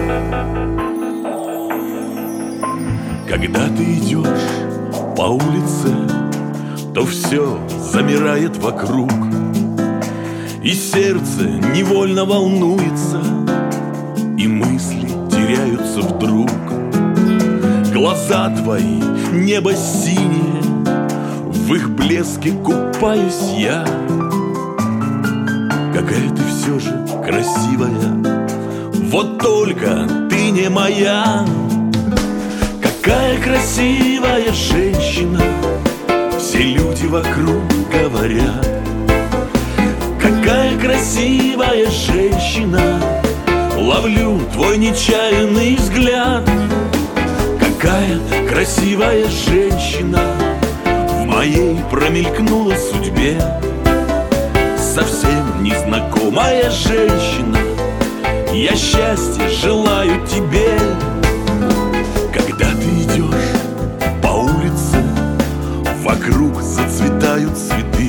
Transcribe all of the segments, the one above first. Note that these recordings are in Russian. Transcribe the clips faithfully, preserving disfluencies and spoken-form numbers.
Когда ты идешь по улице, то все замирает вокруг, и сердце невольно волнуется, и мысли теряются вдруг. Глаза твои, небо синее, в их блеске купаюсь я. Какая ты все же красивая, вот только ты не моя. Какая красивая женщина, все люди вокруг говорят. Какая красивая женщина, ловлю твой нечаянный взгляд. Какая красивая женщина в моей промелькнула судьбе. Совсем незнакомая женщина, я счастья желаю тебе. Когда ты идешь по улице, вокруг зацветают цветы,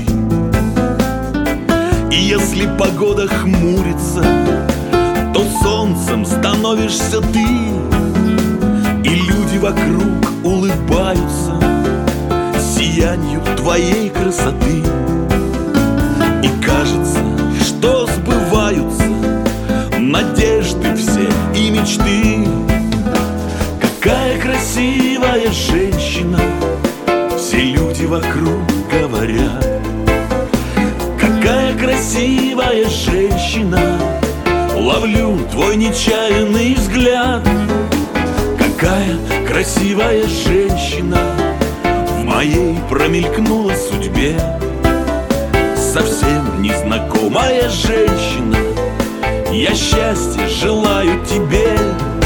и если погода хмурится, то солнцем становишься ты, и люди вокруг улыбаются сиянию твоей красоты. И кажется, что сбываются надежды все и мечты. Какая красивая женщина, все люди вокруг говорят. Какая красивая женщина, ловлю твой нечаянный взгляд. Какая красивая женщина в моей промелькнула судьбе. Совсем незнакомая женщина, я счастья желаю тебе.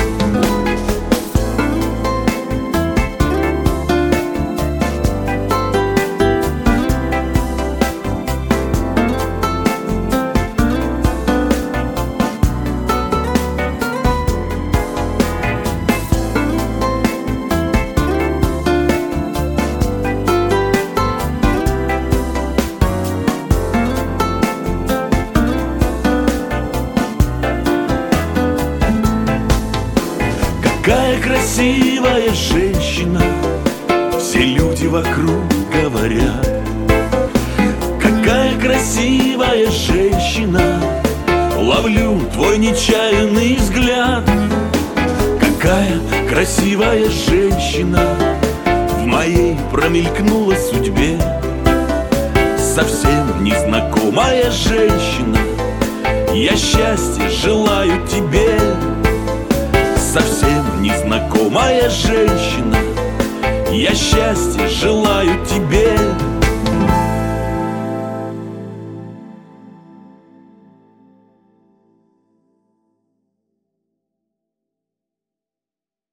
Какая красивая женщина, все люди вокруг говорят. Какая красивая женщина, ловлю твой нечаянный взгляд. Какая красивая женщина в моей промелькнула судьбе. Совсем незнакомая женщина, я счастья желаю тебе. Совсем незнакомая женщина, я счастья желаю тебе.